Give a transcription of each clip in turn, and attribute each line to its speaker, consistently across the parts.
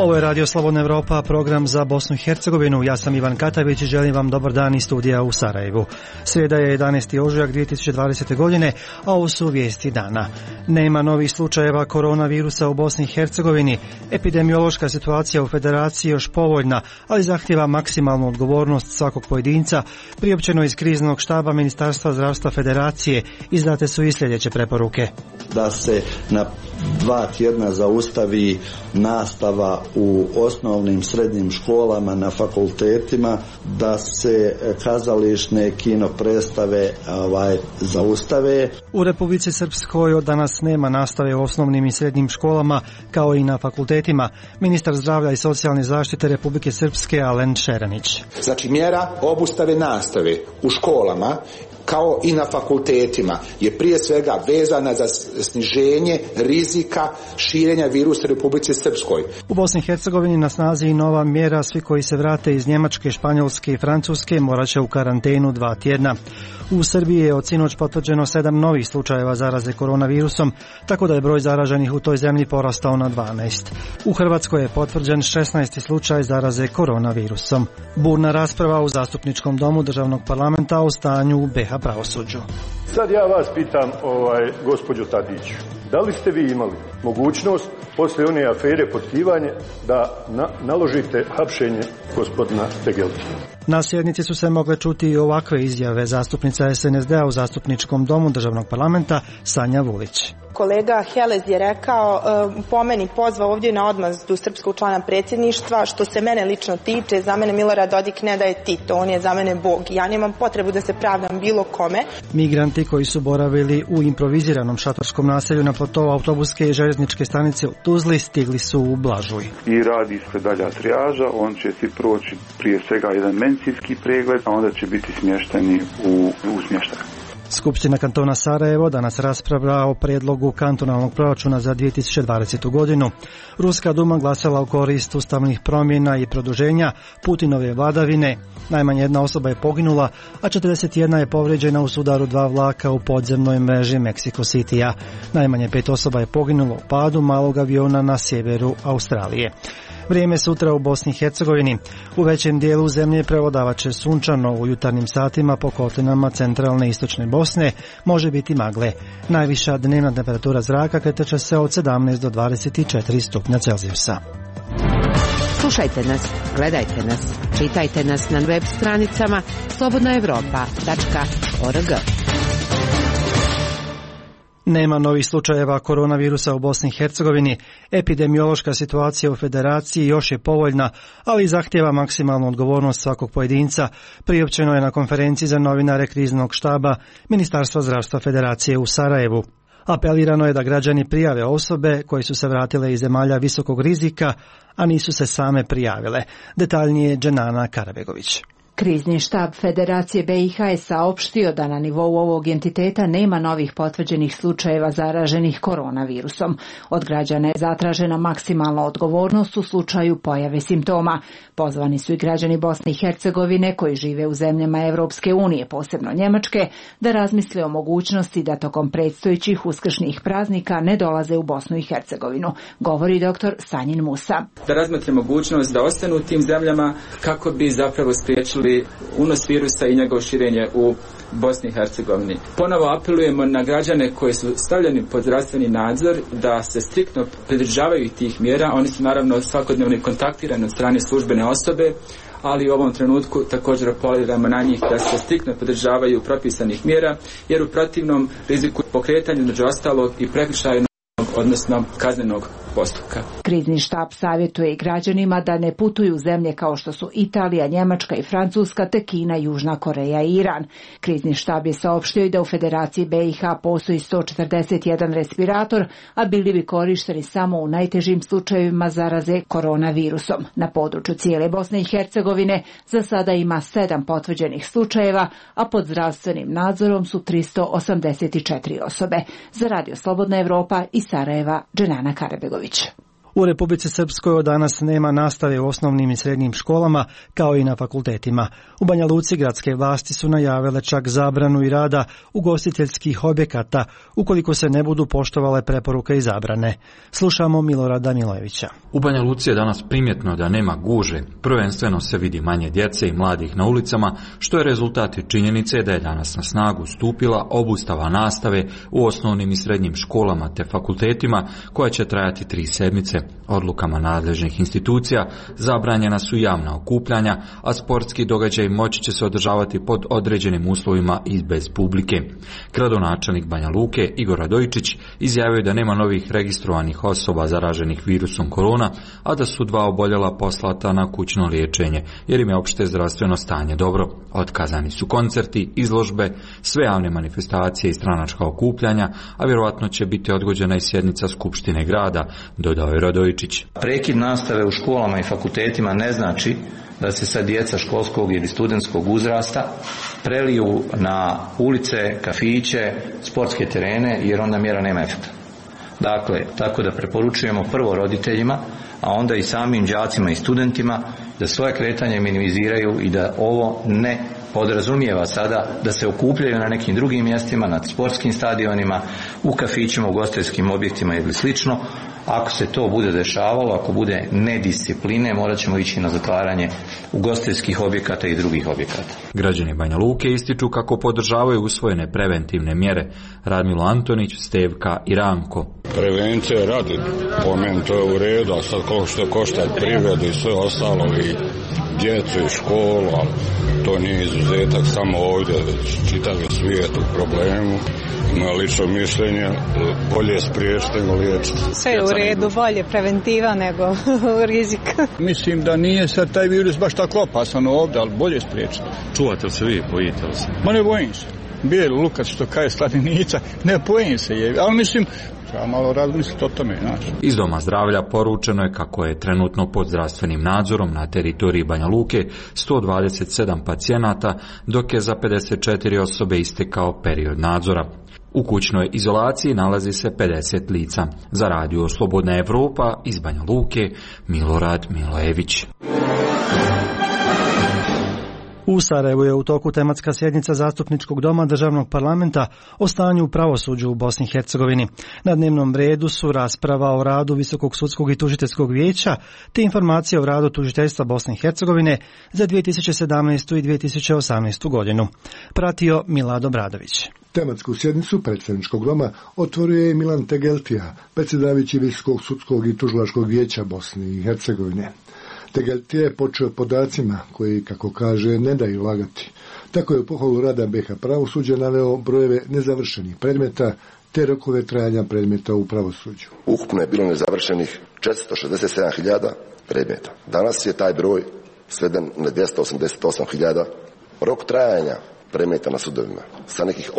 Speaker 1: Ovo je Radio Slobodna Evropa, program za Bosnu i Hercegovinu. Ja sam Ivan Katavić i želim vam dobar dan iz studija u Sarajevu. Srijeda je 11. ožujak 2020. godine, a ovo su vijesti dana. Nema novih slučajeva koronavirusa u Bosni i Hercegovini. Epidemiološka situacija u Federaciji još povoljna, ali zahtjeva maksimalnu odgovornost svakog pojedinca. Priopćeno iz kriznog štaba Ministarstva zdravstva Federacije izdate su i sljedeće preporuke.
Speaker 2: Da se na 2 tjedna zaustavi nastava u osnovnim, srednjim školama, na fakultetima, da se kazališne kino predstave zaustave.
Speaker 1: U Republici Srpskoj od danas nema nastave u osnovnim i srednjim školama kao i na fakultetima. Ministar zdravlja i socijalne zaštite Republike Srpske Alen Šeranić.
Speaker 3: Znači mjera obustave nastave u školama kao i na fakultetima je prije svega vezana za sniženje rizika širenja virusa u Republici Srpskoj.
Speaker 1: U Bosni i Hercegovini na snazi i nova mjera, svi koji se vrate iz Njemačke, Španjolske i Francuske morat će u karantenu 2 tjedna. U Srbiji je od sinoć potvrđeno 7 novih slučajeva zaraze koronavirusom, tako da je broj zaraženih u toj zemlji porastao na 12. U Hrvatskoj je potvrđen 16. slučaj zaraze koronavirusom. Burna rasprava u Zastupničkom domu Državnog parlamenta o stanju u BiH pravosuđu.
Speaker 4: Sad ja vas pitam, gospođo Tadić, da li ste vi imali mogućnost poslije one afere potkivanje da naložite hapšenje gospodina Tegelca?
Speaker 1: Na sjednici su se mogle čuti i ovakve izjave zastupnica SNSD-a u Zastupničkom domu Državnog parlamenta Sanja Vulić.
Speaker 5: Kolega Helez je rekao, po meni pozvao ovdje na odmazdu srpskog člana predsjedništva. Što se mene lično tiče, za mene Milorad Dodik ne da je Tito, on je za mene Bog. Ja nemam potrebu da se pravdam bilo kome.
Speaker 1: Migranti koji su boravili u improviziranom šatorskom naselju na platovu autobuske i željezničke stanice u Tuzli stigli su u Blažuj.
Speaker 6: I radi se dalja trijaža, on će si proći prije svega jedan medicinski pregled, a onda će biti smješteni u smještaj.
Speaker 1: Skupština kantona Sarajevo danas raspravlja o prijedlogu kantonalnog proračuna za 2020. godinu. Ruska duma glasala u korist ustavnih promjena i produženja Putinove vladavine. Najmanje 1 osoba je poginula, a 41 je povrijeđena u sudaru 2 vlaka u podzemnoj mreži Mexico City-a. Najmanje 5 osoba je poginulo u padu malog aviona na sjeveru Australije. Vrijeme sutra u Bosni i Hercegovini. U većem dijelu zemlje prevladavat će sunčano, u jutarnjim satima po kotlinama centralne i istočne Bosne može biti magle. Najviša dnevna temperatura zraka kretat će se od 17 do 24 stupnja Celzijusa.
Speaker 7: Slušajte nas, gledajte nas, čitajte nas na web stranicama slobodnaevropa.org.
Speaker 1: Nema novih slučajeva koronavirusa u Bosni i Hercegovini. Epidemiološka situacija u Federaciji još je povoljna, ali zahtjeva maksimalnu odgovornost svakog pojedinca. Priopćeno je na konferenciji za novinare kriznog štaba Ministarstva zdravstva Federacije u Sarajevu. Apelirano je da građani prijave osobe koje su se vratile iz zemalja visokog rizika, a nisu se same prijavile. Detaljnije Dženana Karabegović.
Speaker 8: Krizni štab Federacije BiH je saopštio da na nivou ovog entiteta nema novih potvrđenih slučajeva zaraženih koronavirusom. Od građana je zatražena maksimalna odgovornost u slučaju pojave simptoma. Pozvani su i građani Bosne i Hercegovine koji žive u zemljama Evropske unije, posebno Njemačke, da razmisle o mogućnosti da tokom predstojećih uskršnjih praznika ne dolaze u Bosnu i Hercegovinu, govori dr. Sanjin Musa.
Speaker 9: Da razmotre mogućnost da ostanu u tim zemljama kako bi zapravo spriječili unos virusa i njegovo širenje u Bosni i Hercegovini. Ponovo apelujemo na građane koji su stavljeni pod zdravstveni nadzor da se striktno pridržavaju tih mjera. Oni su naravno svakodnevno kontaktirani od strane službene osobe, ali u ovom trenutku također apeliramo na njih da se striktno pridržavaju propisanih mjera, jer u protivnom riziku pokretanja među ostalog i prekršajnog, odnosno kaznenog postupka.
Speaker 8: Krizni štab savjetuje i građanima da ne putuju u zemlje kao što su Italija, Njemačka i Francuska, te Kina, Južna Koreja i Iran. Krizni štab je saopštio i da u Federaciji BiH postoji 141 respirator, a bili bi korišteni samo u najtežim slučajevima zaraze koronavirusom. Na području cijele Bosne i Hercegovine za sada ima 7 potvrđenih slučajeva, a pod zdravstvenim nadzorom su 384 osobe. Za Radio Slobodna Evropa iz Sarajeva, Dženana Karabegović.
Speaker 1: U Republici Srpskoj od danas nema nastave u osnovnim i srednjim školama, kao i na fakultetima. U Banja Luci gradske vlasti su najavile čak zabranu i rada ugostiteljskih objekata, ukoliko se ne budu poštovale preporuke i zabrane. Slušamo Milorada Milojevića.
Speaker 10: U Banja Luci je danas primjetno da nema gužve. Prvenstveno se vidi manje djece i mladih na ulicama, što je rezultat činjenice da je danas na snagu stupila obustava nastave u osnovnim i srednjim školama te fakultetima, koja će trajati 3 sedmice. Odlukama nadležnih institucija zabranjena su javna okupljanja, a sportski događaj moći će se održavati pod određenim uslovima i bez publike. Gradonačelnik Banja Luke Igor Radojičić izjavio da nema novih registrovanih osoba zaraženih virusom korona, a da su 2 oboljela poslata na kućno liječenje, jer im je opšte zdravstveno stanje dobro. Otkazani su koncerti, izložbe, sve javne manifestacije i stranačka okupljanja, a vjerovatno će biti odgođena i sjednica Skupštine grada, dodao je Radojičić.
Speaker 11: Prekid nastave u školama i fakultetima ne znači da se sad djeca školskog ili studentskog uzrasta preliju na ulice, kafiće, sportske terene, jer onda mjera nema efekta. Dakle, tako da preporučujemo prvo roditeljima, a onda i samim đacima i studentima da svoje kretanje minimiziraju i da ovo ne podrazumijeva sada da se okupljaju na nekim drugim mjestima, na sportskim stadionima, u kafićima, u ugostiteljskim objektima ili slično. Ako se to bude dešavalo, ako bude nediscipline, morat ćemo ići na zatvaranje ugostiteljskih objekata i drugih objekata.
Speaker 10: Građani Banja Luke ističu kako podržavaju usvojene preventivne mjere. Radmilo Antonić, Stevka i Ranko.
Speaker 12: Prevencija radi, po meni to je u redu, a sad koliko što košta privredu i sve ostalo, i djecu i školu, to nije izuzetak samo ovdje, već čitavi svijet u problemu. Na lično mišljenje, bolje spriječiti nego liječiti.
Speaker 13: Sve je u redu, bolje preventiva nego rizik.
Speaker 14: Mislim da nije sad taj virus baš tako opasan ovdje, ali bolje spriječiti.
Speaker 15: Čuvate li se vi, bojite li se?
Speaker 14: Ma ne bojim se. Bijeli lukac što kaže Slavinica, ne bojim se je, ali mislim, treba malo razmisliti o tome. Znači.
Speaker 10: Iz Doma zdravlja poručeno je kako je trenutno pod zdravstvenim nadzorom na teritoriji Banja Luke 127 pacijenata, dok je za 54 osobe istekao period nadzora. U kućnoj izolaciji nalazi se 50 lica. Za radio Slobodna Evropa iz Banja Luke, Milorad Milojević.
Speaker 1: U Sarajevu je u toku tematska sjednica Zastupničkog doma Državnog parlamenta o stanju u pravosuđu u Bosni i Hercegovini. Na dnevnom redu su rasprava o radu Visokog sudskog i tužiteljskog vijeća te informacije o radu tužiteljstva Bosne i Hercegovine za 2017. i 2018. godinu. Pratio Milado Bradović.
Speaker 16: Tematsku sjednicu predsjedničkog doma otvorio je Milan Tegeltija, predsjedavajući Visokog sudskog i tužilačkog vijeća Bosne i Hercegovine. Tegeltija je počeo podacima koji, kako kaže, ne daju lagati. Tako je u pohvalu rada BiH pravosuđa naveo brojeve nezavršenih predmeta te rokove trajanja predmeta u pravosuđu.
Speaker 17: Ukupno je bilo nezavršenih 467.000 predmeta. Danas je taj broj sveden na 288.000. Rok trajanja predmeta na sudovima sa nekih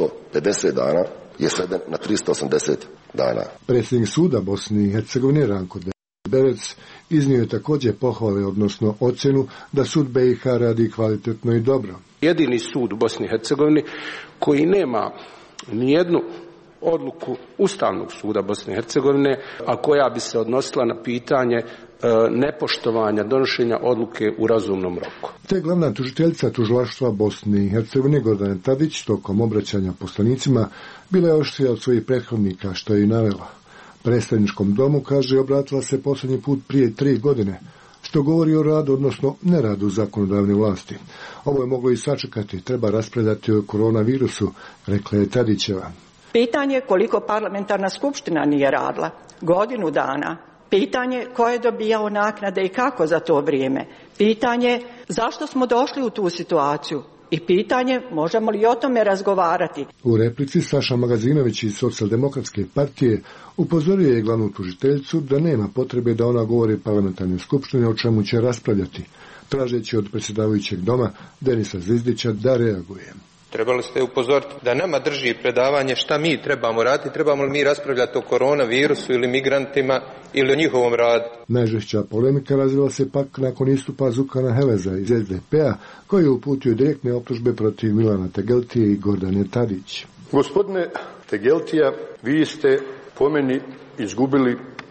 Speaker 17: 850 dana je sveden na 380 dana.
Speaker 16: Predsjednik suda Bosne i Hercegovine Ranko Berec iznio je također pohvale, odnosno ocjenu da sud BiH radi kvalitetno i dobro.
Speaker 18: Jedini sud u Bosni i Hercegovini koji nema nijednu odluku Ustavnog suda Bosne i Hercegovine, a koja bi se odnosila na pitanje nepoštovanja donošenja odluke u razumnom roku.
Speaker 16: Te glavna tužiteljica tužilaštva Bosne i Hercegovine Gordana Tadić tokom obraćanja poslanicima bila je oštrija od svojih prethodnika, što je i navela. Predstavničkom domu, kaže, obratila se posljednji put prije 3 godine, što govori o radu, odnosno neradu zakonodavne vlasti. Ovo je moglo i sačekati, treba raspravljati o koronavirusu, rekla je Tadićeva.
Speaker 19: Pitanje koliko parlamentarna skupština nije radila, 1 godinu dana. Pitanje ko je dobijao naknade i kako za to vrijeme. Pitanje zašto smo došli u tu situaciju. I pitanje, možemo li o tome razgovarati?
Speaker 16: U replici Saša Magazinović iz Socijaldemokratske partije upozorio je glavnu tužiteljicu da nema potrebe da ona govori parlamentarnoj skupštini o čemu će raspravljati, tražeći od predsjedavajućeg doma Denisa Zvizdića da reaguje.
Speaker 20: Trebali ste upozoriti da nama drži predavanje šta mi trebamo raditi, trebamo li mi raspravljati o koronavirusu ili migrantima ili o njihovom radu.
Speaker 16: Najžešća polemika razvila se pak nakon istupa Zukana Heleza iz SDP-a, koji je uputio direktne optužbe protiv Milana Tegeltije i Gordane Tadić.
Speaker 4: Gospodine Tegeltija, vi ste po meni izgubili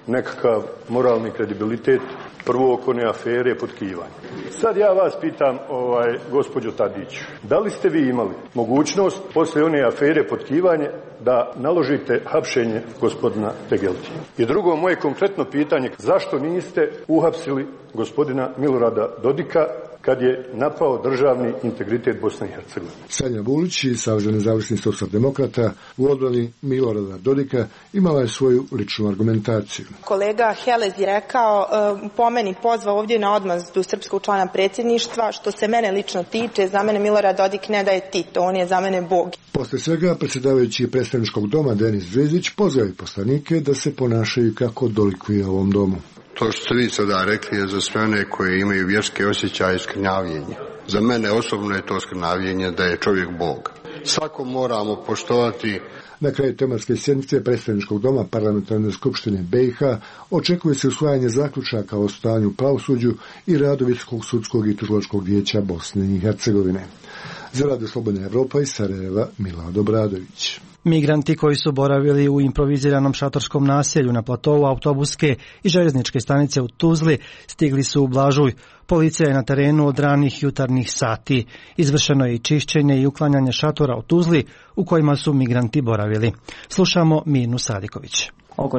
Speaker 4: nekakav moralni kredibilitet, prvo oko one afere potkivanja. Sad ja vas pitam, gospođo Tadić, da li ste vi imali mogućnost poslije one afere potkivanje da naložite hapšenje gospodina Tegeltija? I drugo moje konkretno pitanje, zašto niste uhapsili gospodina Milorada Dodika kad je napao državni integritet Bosne i Hercegovine?
Speaker 16: Sanja Bulić iz Saveza nezavisnih socijaldemokrata u odbrani Milorada Dodika imala je svoju ličnu argumentaciju.
Speaker 5: Kolega Helez je rekao, po meni pozvao ovdje na odmazdu srpskog člana predsjedništva, što se mene lično tiče, za mene Milorad Dodik ne da je Tito, on je za mene Bog.
Speaker 16: Posle svega, predsjedavajući predstavničkog doma Denis Zvezdić pozvao je poslanike da se ponašaju kako dolikuje ovom domu.
Speaker 21: To što ste vi sada rekli je za sve one koje imaju vjerske osjećaje skrnavljenja. Za mene osobno je to skrnavljenje da je čovjek Bog. Svako moramo poštovati.
Speaker 16: Na kraju tematske sjednice predstavničkog doma Parlamentarne skupštine BiH očekuje se usvajanje zaključaka o stanju u pravosuđu i radu Visokog sudskog i tužilačkog vijeća Bosne i Hercegovine. Za Radio Slobodna Evropa iz Sarajeva, Milad Obradović.
Speaker 1: Migranti koji su boravili u improviziranom šatorskom naselju na platovu autobuske i željezničke stanice u Tuzli stigli su u Blažuj. Policija je na terenu od ranih jutarnjih sati. Izvršeno je i čišćenje i uklanjanje šatora u Tuzli u kojima su migranti boravili. Slušamo Mirnu Sadiković.
Speaker 22: Oko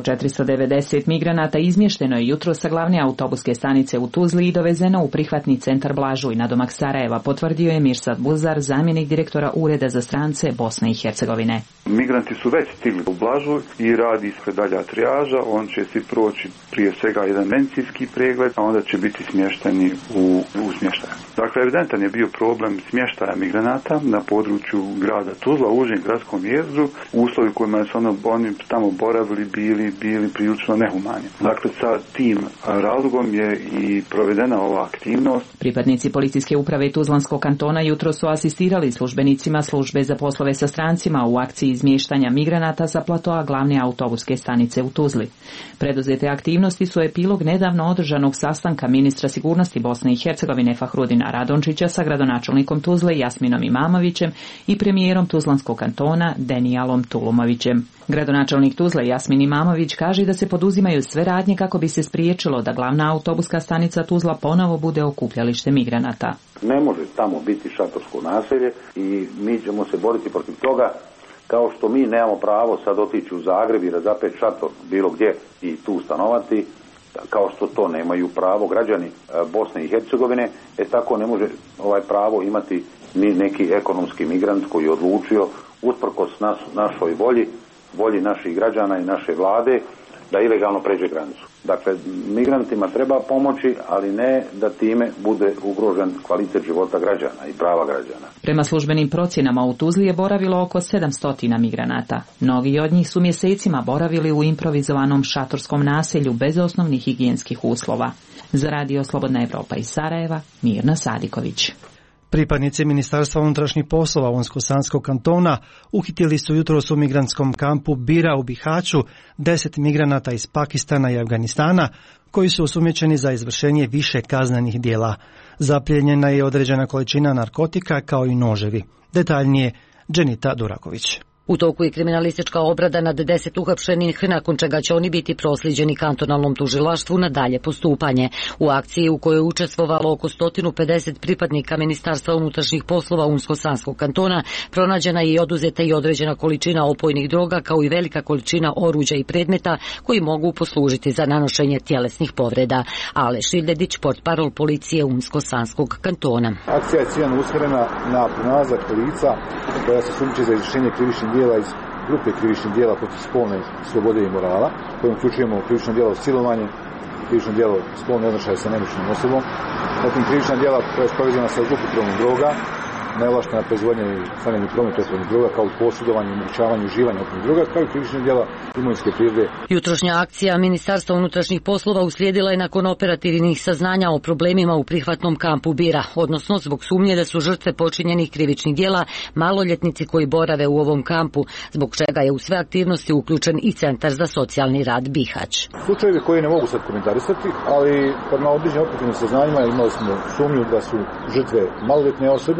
Speaker 22: 490 migranata izmješteno je jutro sa glavne autobuske stanice u Tuzli i dovezeno u prihvatni centar Blažuj nadomak Sarajeva, potvrdio je Mirsad Buzar, zamjenik direktora Ureda za strance Bosne i Hercegovine.
Speaker 6: Migranti su već stigli u Blažuj i radi ispred dalja trijaža. On će si proći prije svega jedan medicinski pregled, a onda će biti smješteni u smještaj. Dakle, evidentan je bio problem smještaja migranata na području grada Tuzla, u užem gradskom jezgru, uslovi u kojima su oni tamo boravili bili prilično nehumani. Dakle, sa tim razlogom je i provedena ova aktivnost.
Speaker 22: Pripadnici policijske uprave Tuzlanskog kantona jutro su asistirali službenicima službe za poslove sa strancima u akciji izmještanja migranata sa platoa glavne autobuske stanice u Tuzli. Preduzete aktivnosti su epilog nedavno održanog sastanka ministra sigurnosti Bosne i Hercegovine Fahrudina Radončića sa gradonačelnikom Tuzle Jasminom Imamovićem i premijerom Tuzlanskog kantona Denijalom Tulumovićem. Gradonačelnik Tuzle Jasmin Imamović kaže da se poduzimaju sve radnje kako bi se spriječilo da glavna autobuska stanica Tuzla ponovo bude okupljalište migranata.
Speaker 23: Ne može tamo biti šatorsko naselje i mi ćemo se boriti protiv toga, kao što mi nemamo pravo sad otići u Zagreb i razapeti šator bilo gdje i tu stanovati, kao što to nemaju pravo građani Bosne i Hercegovine, tako ne može pravo imati ni neki ekonomski migrant koji je odlučio usprkos našoj volji naših građana i naše vlade da ilegalno pređe granicu. Dakle, migrantima treba pomoći, ali ne da time bude ugrožen kvalitet života građana i prava građana.
Speaker 22: Prema službenim procjenama u Tuzli je boravilo oko 700 migranata. Mnogi od njih su mjesecima boravili u improvizovanom šatorskom naselju bez osnovnih higijenskih uslova. Za Radio Slobodna Evropa iz Sarajeva, Mirna Sadiković.
Speaker 1: Pripadnici Ministarstva unutrašnjih poslova Unsko-Sanskog kantona uhitili su jutros u migrantskom kampu Bira u Bihaću 10 migranata iz Pakistana i Afganistana koji su osumnjičeni za izvršenje više kaznenih djela. Zaplijenjena je određena količina narkotika kao i noževi. Detaljnije Dženita Duraković.
Speaker 24: U toku je kriminalistička obrada nad 10 uhapšenih, nakon čega će oni biti proslijeđeni kantonalnom tužilaštvu na dalje postupanje. U akciji u kojoj je učestvovalo oko 150 pripadnika Ministarstva unutrašnjih poslova Unsko-Sanskog kantona, pronađena je i oduzeta i određena količina opojnih droga kao i velika količina oruđa i predmeta koji mogu poslužiti za nanošenje tjelesnih povreda. Aleš Ildedić, portparol policije Unsko-Sanskog kantona.
Speaker 25: Akcija je ciljano usmjerena na pronalazak lica koja se sumnjiče za izvršenje krivičnih djela iz grupe krivičnih djela protiv spolne slobode i morala, kojim uključujemo krivično djelo silovanje, krivično djelo spolne odnošaje sa nemoćnom osobom, zatim krivična djela koja je povezana sa zloupotrebom droga, neovlaštena proizvodnja i stavljanje u promet opojnih droga, kao i posjedovanje i omogućavanje uživanja opojnih droga, kao i krivična djela imovinske prirode.
Speaker 24: Jutrošnja akcija Ministarstva unutrašnjih poslova uslijedila je nakon operativnih saznanja o problemima u prihvatnom kampu Bira, odnosno zbog sumnje da su žrtve počinjenih krivičnih djela maloljetnici koji borave u ovom kampu, zbog čega je u sve aktivnosti uključen i Centar za socijalni rad Bihać.
Speaker 25: Slučajevi koji ne mogu sad komentarisati, ali prema određenim operativnim saznanjima imali smo sumnju da su žrtve maloljetne osobe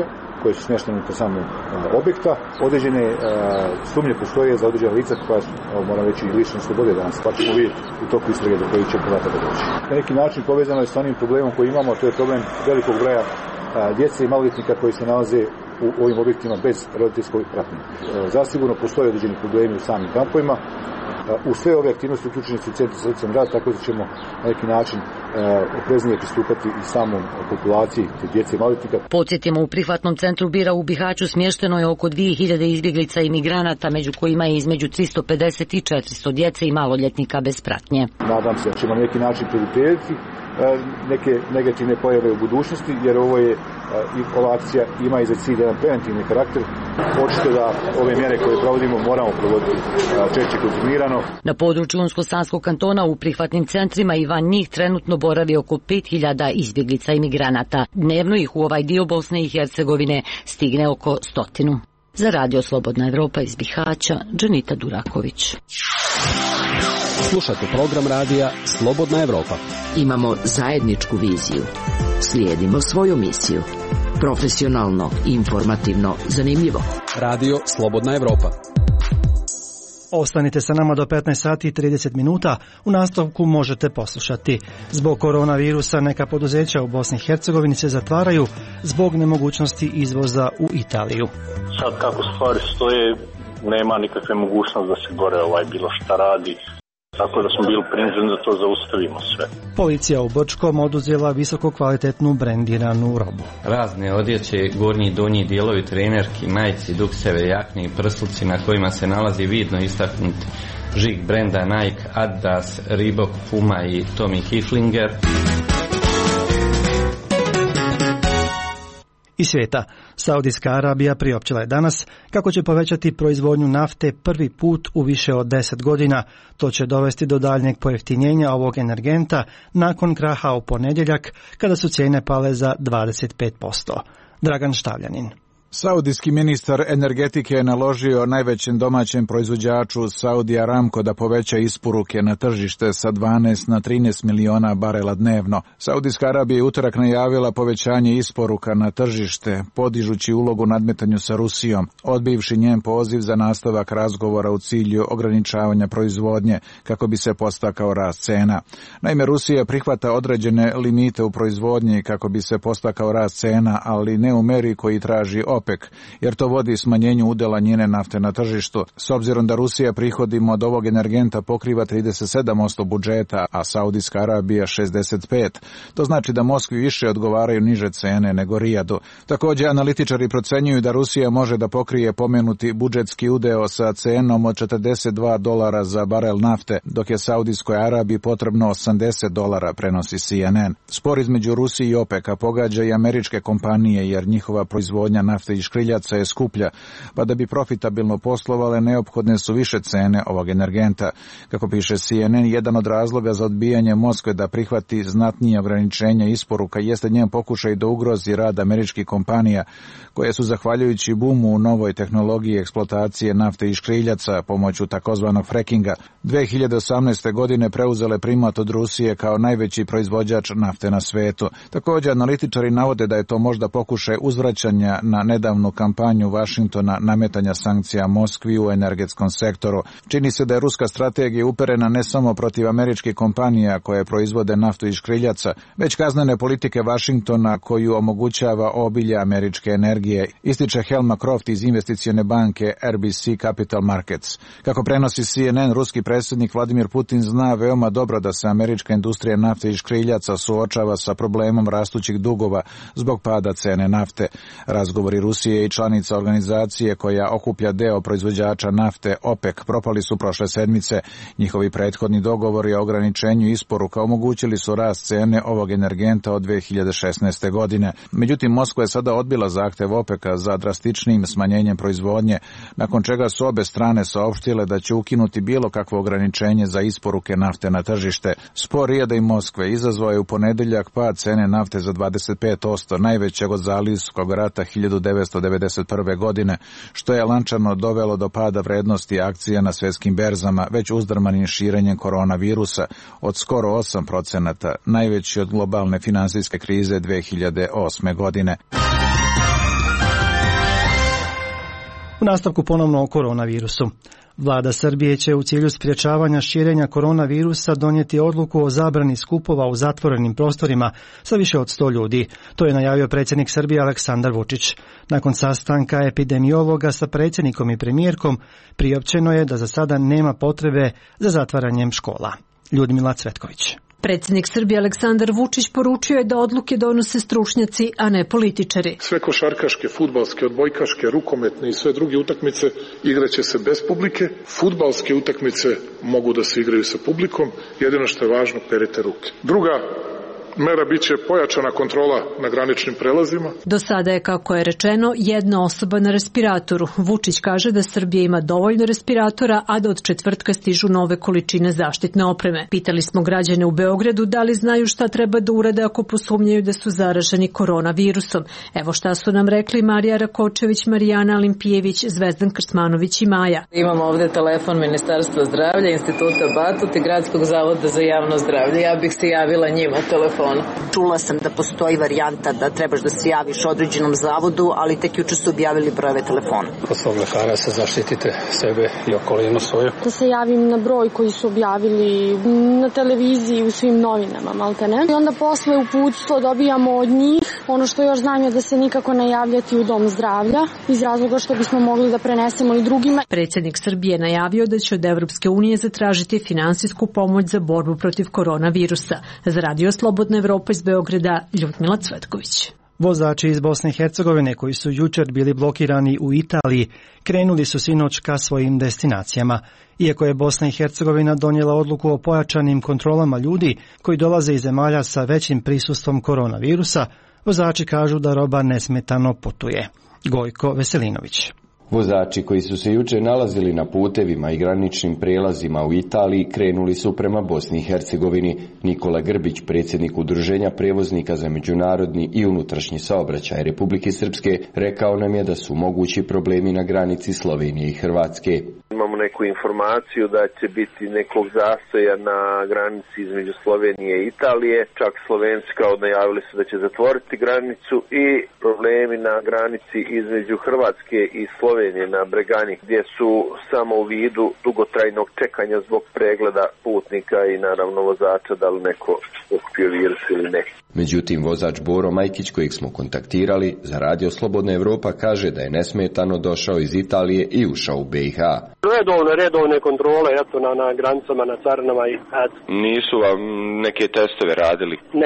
Speaker 25: koje su smještene unutar samog objekta. Određene sumnje postoje za određena lica koja su, moram reći, i lišene slobode danas, pa ćemo vidjeti u toku istrage do koji će podataka doći. Na neki način povezano je s onim problemom koji imamo, a to je problem velikog broja djece i maloljetnika koji se nalaze u ovim objektima bez roditeljskog pratnje. Zasigurno postoje određeni problemi u samim kampovima. U sve ove aktivnosti uključeni su centri za socijalni rad, tako da ćemo na neki način opreznije pristupati i samom populaciji djece i maloljetnika.
Speaker 24: Podsjetimo, u prihvatnom centru Bira u Bihaću smješteno je oko 2000 izbjeglica i migranata, među kojima je između 350 i 400 djece i maloljetnika bez pratnje.
Speaker 25: Nadam se da ćemo na neki način preduprediti neke negativne pojave u budućnosti, jer ova akcija ima i za cilj jedan preventivni karakter. Očito da ove mjere koje provodimo moramo provoditi češće kontinuirano.
Speaker 24: Na području Unsko-Sanskog kantona u prihvatnim centrima i van njih trenutno boravi oko 5000 izbjeglica i migranata. Dnevno ih u ovaj dio Bosne i Hercegovine stigne oko 100. Za Radio Slobodna Evropa iz Bihaća, Dženita Duraković.
Speaker 2: Slušate program radija Slobodna Evropa.
Speaker 3: Imamo zajedničku viziju. Slijedimo svoju misiju. Profesionalno, informativno, zanimljivo.
Speaker 2: Radio Slobodna Evropa.
Speaker 1: Ostanite sa nama do 15 sati i 30 minuta. U nastavku možete poslušati. Zbog koronavirusa neka poduzeća u Bosni i Hercegovini se zatvaraju zbog nemogućnosti izvoza u Italiju.
Speaker 7: Sad kako stvari stoje, nema nikakve mogućnosti da se gore bilo šta radi. Tako da smo bili prinuđeni da to zaustavimo sve.
Speaker 1: Policija u Brčkom oduzela visoko kvalitetnu brendiranu robu.
Speaker 8: Razne odjeće, gornji i donji dijelovi trenerki, majici, dukseve, jakne i prsluci na kojima se nalazi vidno istaknuti žig brenda Nike, Adidas, Reebok, Puma i Tommy Hilfiger.
Speaker 1: Iz svijeta, Saudijska Arabija priopćila je danas kako će povećati proizvodnju nafte prvi put u više od 10 godina. To će dovesti do daljnjeg pojeftinjenja ovog energenta nakon kraha u ponedjeljak kada su cijene pale za 25%. Dragan Štavljanin.
Speaker 9: Saudijski ministar energetike je naložio najvećem domaćem proizvođaču Saudi Aramco da poveća isporuke na tržište sa 12 na 13 miliona barela dnevno. Saudijska Arabija je utorak najavila povećanje isporuka na tržište, podižući ulogu nadmetanju sa Rusijom, odbivši njen poziv za nastavak razgovora u cilju ograničavanja proizvodnje kako bi se podstakao rast cena. Naime, Rusija prihvata određene limite u proizvodnji kako bi se podstakao rast cena, ali ne u meri koji traži OPEC, jer to vodi smanjenju udjela njene nafte na tržištu. S obzirom da Rusija prihodima od ovog energenta pokriva 37% budžeta, a Saudijska Arabija 65%, to znači da Moskvi više odgovaraju niže cene nego Rijadu. Također, analitičari procenjuju da Rusija može da pokrije pomenuti budžetski udeo sa cenom od $42 za barel nafte, dok je Saudijskoj Arabiji potrebno $80, prenosi CNN. Spor između Rusije i OPEC-a pogađa i američke kompanije, jer njihova proizvodnja nafte i škriljaca je skuplja, pa da bi profitabilno poslovale neophodne su više cene ovog energenta. Kako piše CNN, jedan od razloga za odbijanje Moskve da prihvati znatnije ograničenja isporuka jeste njen pokušaj da ugrozi rad američkih kompanija, koje su zahvaljujući bumu u novoj tehnologiji eksploatacije nafte i škriljaca pomoću takozvanog frackinga 2018. godine preuzele primat od Rusije kao najveći proizvođač nafte na svetu. Također, analitičari navode da je to možda pokušaj uzvraćanja na nedavnu kampanju Vašingtona nametanja sankcija Moskvi u energetskom sektoru. Čini se da je ruska strategija uperena ne samo protiv američkih kompanija koje proizvode naftu iz škriljaca, već kaznene politike Vašingtona koju omogućava obilje američke energije, ističe Helma Croft iz investicione banke RBC Capital Markets. Kako prenosi CNN, ruski predsjednik Vladimir Putin zna veoma dobro da se američka industrija nafte iz škriljaca suočava sa problemom rastućih dugova zbog pada cene nafte. Razgovori Rusije i članica organizacije koja okuplja deo proizvođača nafte OPEC propali su prošle sedmice. Njihovi prethodni dogovori o ograničenju isporuka omogućili su rast cene ovog energenta od 2016. godine. Međutim, Moskva je sada odbila zahtev OPEC-a za drastičnim smanjenjem proizvodnje, nakon čega su obe strane saopštile da će ukinuti bilo kakvo ograničenje za isporuke nafte na tržište. Spor Rijada i Moskve izazvao je u ponedjeljak pad cene nafte za 25%, najvećeg od Zalivskog rata 1991. godine, što je lančano dovelo do pada vrednosti akcija na svjetskim berzama, već uzdrmanim širenjem koronavirusa od skoro 8%, najveći od globalne finansijske krize 2008. godine.
Speaker 1: U nastavku ponovno o koronavirusu. Vlada Srbije će u cilju sprječavanja širenja koronavirusa donijeti odluku o zabrani skupova u zatvorenim prostorima sa više od 100 ljudi. To je najavio predsjednik Srbije Aleksandar Vučić. Nakon sastanka epidemiologa sa predsjednikom i premijerkom priopćeno je da za sada nema potrebe za zatvaranjem škola. Ljudmila Cvetković.
Speaker 11: Predsjednik Srbije Aleksandar Vučić poručio je da odluke donose stručnjaci, a ne političari.
Speaker 12: Sve košarkaške, fudbalske, odbojkaške, rukometne i sve druge utakmice igraće se bez publike. Fudbalske utakmice mogu da se igraju sa publikom, jedino što je važno, perete ruke. Druga mera biće pojačana kontrola na graničnim prelazima.
Speaker 11: Do sada je, kako je rečeno, jedna osoba na respiratoru. Vučić kaže da Srbija ima dovoljno respiratora, a da od četvrtka stižu nove količine zaštitne opreme. Pitali smo građane u Beogradu da li znaju šta treba da urade ako posumnjaju da su zaraženi koronavirusom. Evo šta su nam rekli Marija Rakočević, Marijana Alimpijević, Zvezdan Krsmanović i Maja.
Speaker 13: Imamo ovdje telefon Ministarstva zdravlja, Instituta Batut i Gradskog zavoda za javno zdravlje. Ja bih se javila njima telefon.
Speaker 14: Čula sam da postoji varijanta da trebaš da se javiš određenom zavodu, ali tek juče su objavili brojeve telefona.
Speaker 15: Kod svog lekara se zaštitite sebe i okolinu svoju.
Speaker 26: Da se javim na broj koji su objavili na televiziji, u svim novinama, maltene. I onda posle uputstvo dobijamo od njih. Ono što još znam je da se nikako ne javljati u dom zdravlja, iz razloga što bismo mogli da prenesemo i drugima.
Speaker 11: Predsjednik Srbije najavio da će od Evropske unije zatražiti finansijsku pomoć za borbu protiv koronavirusa. Za Radio Slobodna Evropa iz Beograda, Ljudmila Cvetković.
Speaker 1: Vozači iz Bosne i Hercegovine koji su jučer bili blokirani u Italiji krenuli su sinoć ka svojim destinacijama. Iako je Bosna i Hercegovina donijela odluku o pojačanim kontrolama ljudi koji dolaze iz zemalja sa većim prisustvom koronavirusa, vozači kažu da roba nesmetano putuje. Gojko Veselinović.
Speaker 27: Vozači koji su se jučer nalazili na putevima i graničnim prelazima u Italiji krenuli su prema Bosni i Hercegovini. Nikola Grbić, predsjednik Udruženja prevoznika za međunarodni i unutrašnji saobraćaj Republike Srpske, rekao nam je da su mogući problemi na granici Slovenije i Hrvatske.
Speaker 28: Imamo neku informaciju da će biti nekog zastoja na granici između Slovenije i Italije. Čak Slovenci kao najavili su da će zatvoriti granicu i problemi na granici između Hrvatske i Slovenije na Bregani, gdje su samo u vidu dugotrajnog čekanja zbog pregleda putnika i naravno vozača da li neko okupio virus ili ne.
Speaker 27: Međutim, vozač Boro Majkić, kojeg smo kontaktirali za Radio Slobodna Evropa, kaže da je nesmetano došao iz Italije i ušao u BiH.
Speaker 29: Redovne kontrole, eto, na granicama, na carinama i eto.
Speaker 27: Nisu vam neke testove radili?
Speaker 29: Ne.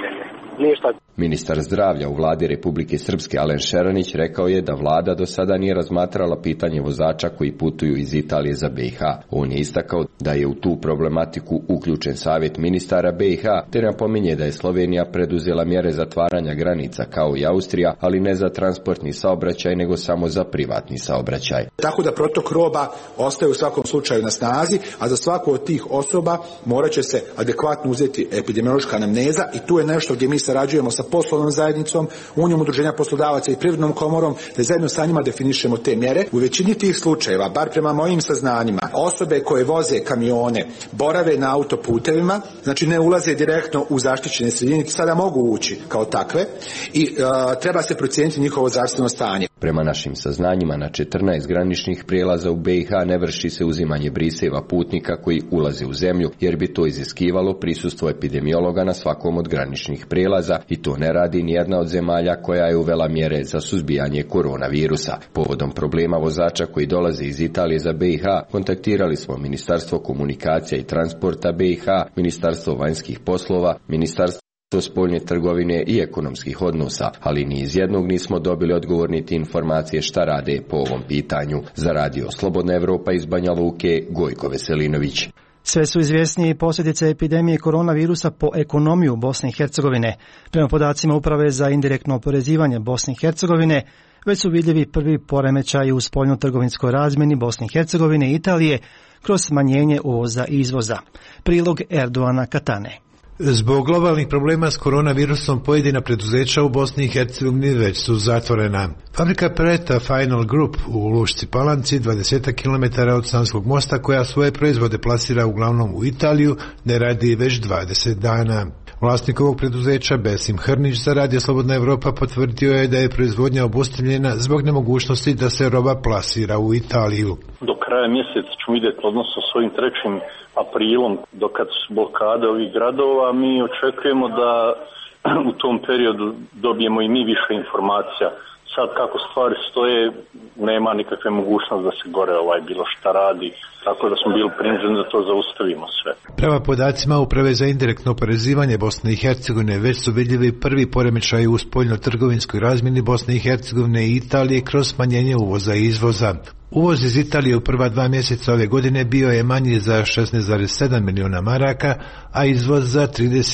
Speaker 29: Ništa.
Speaker 27: Ministar zdravlja u vladi Republike Srpske Alen Šeranić rekao je da vlada do sada nije razmatrala pitanje vozača koji putuju iz Italije za BiH. On je istakao da je u tu problematiku uključen savjet ministara BiH, te napominje da je Slovenija preduzela mjere zatvaranja granica kao i Austrija, ali ne za transportni saobraćaj nego samo za privatni saobraćaj.
Speaker 30: Tako da protok roba ostaje u svakom slučaju na snazi, a za svaku od tih osoba morat će se adekvatno uzeti epidemiološka anamneza i tu je nešto gdje mi sarađujemo sa poslovnom zajednicom, Unijom udruženja poslodavaca i Privrednom komorom, da zajedno sa njima definišemo te mjere. U većini tih slučajeva, bar prema mojim saznanjima, osobe koje voze kamione borave na autoputevima, znači ne ulaze direktno u zaštićene sredine, sada mogu ući kao takve i treba se procijeniti njihovo zdravstveno stanje.
Speaker 27: Prema našim saznanjima, na 14 graničnih prijelaza u BiH ne vrši se uzimanje briseva putnika koji ulaze u zemlju, jer bi to iziskivalo prisustvo epidemiologa na svakom od graničnih prijelaza i to ne radi nijedna od zemalja koja je uvela mjere za suzbijanje koronavirusa. Povodom problema vozača koji dolaze iz Italije za BiH, kontaktirali smo Ministarstvo komunikacija i transporta BiH, Ministarstvo vanjskih poslova, Ministarstvo spoljne trgovine i ekonomskih odnosa, ali ni iz jednog nismo dobili odgovor niti informacije šta rade po ovom pitanju. Za Radio Slobodna Evropa iz Banja Luke, Gojko Veselinović.
Speaker 1: Sve su izvjesnije posljedice epidemije koronavirusa po ekonomiju Bosne i Hercegovine. Prema podacima Uprave za indirektno oporezivanje Bosne i Hercegovine, već su vidljivi prvi poremećaji u spoljno-trgovinskoj razmjeni Bosne i Hercegovine i Italije kroz smanjenje uvoza i izvoza. Prilog Erdoana Katane.
Speaker 31: Zbog globalnih problema s koronavirusom pojedina preduzeća u Bosni i Hercegovini već su zatvorena. Fabrika Preta Final Group u Lušci Palanci, 20 km od Sanskog mosta, koja svoje proizvode plasira uglavnom u Italiju, ne radi već 20 dana. Vlasnik ovog preduzeća Besim Hrnić za Radio Slobodna Evropa potvrdio je da je proizvodnja obustavljena zbog nemogućnosti da se roba plasira u Italiju.
Speaker 7: Do kraja mjeseca ćemo vidjeti, odnosno s ovim 3. aprilom, do kad su blokade ovih gradova, mi očekujemo da u tom periodu dobijemo i mi više informacija. Sad kako stvari stoje, nema nikakve mogućnosti da se gore bilo šta radi, tako da smo bili prinuđeni da to zaustavimo sve.
Speaker 31: Prema podacima Uprave za indirektno oporezivanje Bosne i Hercegovine već su vidljivi prvi poremećaji u spoljno-trgovinskoj razmjeni Bosne i Hercegovine i Italije kroz smanjenje uvoza i izvoza. Uvoz iz Italije u prva 2 mjeseca ove godine bio je manji za 16,7 milijuna maraka, a izvoz za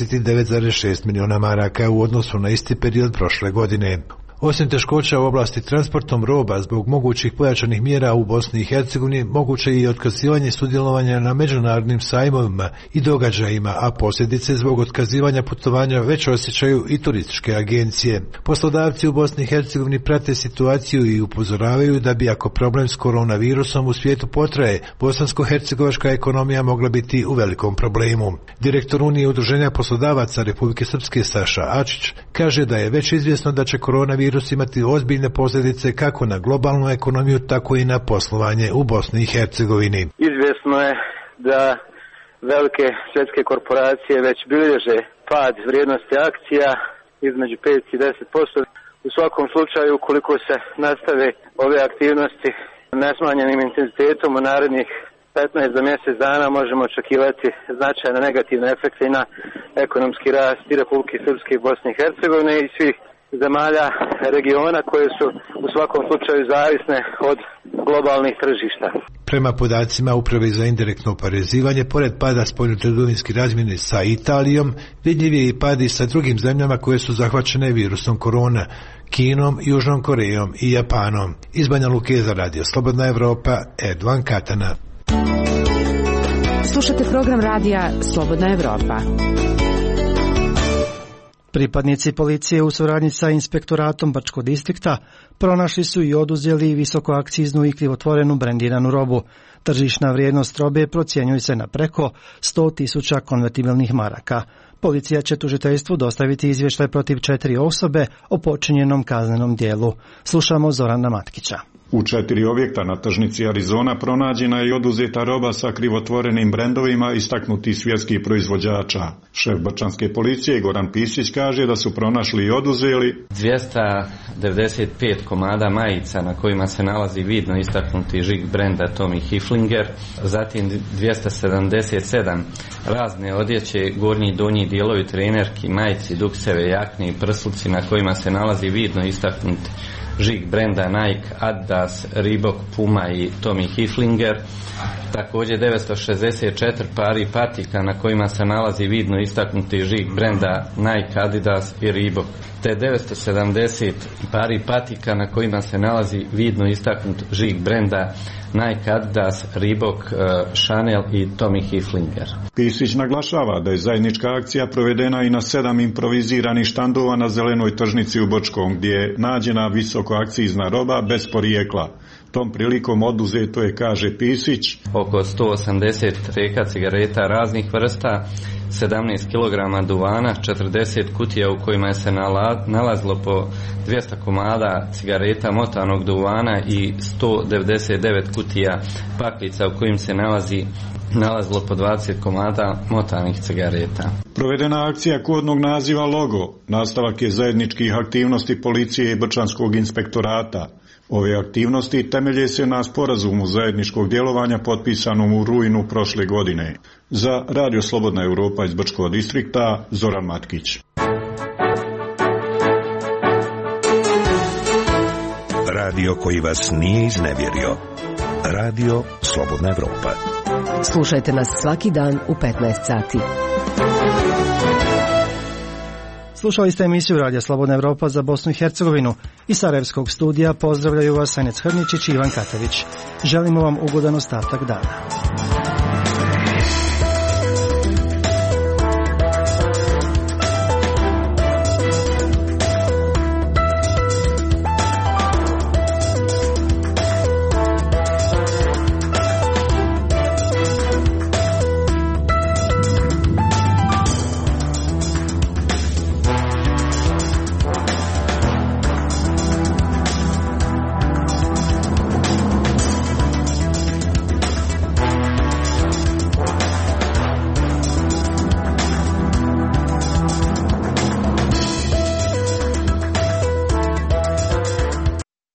Speaker 31: 39,6 milijuna maraka u odnosu na isti period prošle godine. Osim teškoća u oblasti transportom roba zbog mogućih pojačanih mjera u Bosni i Hercegovini, moguće je i otkazivanje sudjelovanja na međunarodnim sajmovima i događajima, a posljedice zbog otkazivanja putovanja već osjećaju i turističke agencije. Poslodavci u Bosni i Hercegovini prate situaciju i upozoravaju da bi, ako problem s koronavirusom u svijetu potraje, bosansko-hercegovačka ekonomija mogla biti u velikom problemu. Direktor Unije udruženja poslodavaca Republike Srpske Saša Ačić kaže da je već izvjesno da će koronavirus imati ozbiljne posljedice kako na globalnu ekonomiju, tako i na poslovanje u Bosni i Hercegovini.
Speaker 28: Izvjesno je da velike svjetske korporacije već bilježe pad vrijednosti akcija između 5 i 10%. U svakom slučaju, ukoliko se nastave ove aktivnosti nesmanjenim intenzitetom u narednih 15 do mjesec dana, možemo očekivati značajne negativne efekte i na ekonomski rast i Republike Srpske i Bosne i Hercegovine i svih zemalja regiona koje su u svakom slučaju zavisne od globalnih tržišta.
Speaker 31: Prema podacima Uprave za indirektno oporezivanje, pored pada spoljnotrgovinske razmjene sa Italijom, vidljiv je i pad i sa drugim zemljama koje su zahvaćene virusom korona, Kinom, Južnom Korejom i Japanom. Iz Banja Luke za Radio Slobodna Evropa, Edvan Katana.
Speaker 22: Slušate program radija Slobodna Evropa.
Speaker 1: Pripadnici policije u suradnji sa inspektoratom Brčkog distrikta pronašli su i oduzeli visokoakciznu i krivotvorenu brendiranu robu. Tržišna vrijednost robe procjenjuje se na preko 100.000 konvertibilnih maraka. Policija će tužiteljstvu dostaviti izvještaj protiv 4 osobe o počinjenom kaznenom dijelu. Slušamo Zorana Matkića.
Speaker 4: U 4 objekta na tržnici Arizona pronađena je i oduzeta roba sa krivotvorenim brendovima istaknutih svjetskih proizvođača. Šef brčanske policije Goran Pisić kaže da su pronašli i oduzeli
Speaker 8: 295 komada majica na kojima se nalazi vidno istaknuti žig brenda Tommy Hilfiger, zatim 277 razne odjeće, gornji i donji dijelovi trenerki, majici, dukseve, jakne i prsluci na kojima se nalazi vidno istaknuti žig brenda Nike, Adidas, Reebok, Puma i Tommy Hilfiger. Također 964 pari patika na kojima se nalazi vidno istaknuti žig brenda Nike, Adidas i Reebok, te 970 pari patika na kojima se nalazi vidno istaknut žig brenda Nike, Adidas, Reebok, Chanel i Tommy Hilfiger.
Speaker 4: Pisić naglašava da je zajednička akcija provedena i na 7 improviziranih štandova na zelenoj tržnici u Brčkom, gdje je nađena visokoakcizna roba bez porijekla. Tom prilikom oduzeto je, kaže Pisić,
Speaker 8: oko 180 reka cigareta raznih vrsta, 17 kg duvana, 40 kutija u kojima se nalazilo po 200 komada cigareta motanog duvana i 199 kutija paklica u kojim se nalazilo po 20 komada motanih cigareta.
Speaker 4: Provedena akcija kodnog naziva Logo nastavak je zajedničkih aktivnosti policije i Brčanskog inspektorata. Ove aktivnosti temelje se na sporazumu zajedničkog djelovanja potpisanom u rujnu prošle godine. Za Radio Slobodna Evropa iz Brčkog distrikta, Zoran Matkić.
Speaker 5: Radio koji vas nije iznevjerio. Radio Slobodna Evropa.
Speaker 6: Slušajte nas svaki dan u 15 sati.
Speaker 1: Slušali ste emisiju Radija Slobodna Evropa za Bosnu i Hercegovinu. Iz Sarajevskog studija pozdravljaju vas Senec Hrničić i Ivan Katavić. Želimo vam ugodan ostatak dana.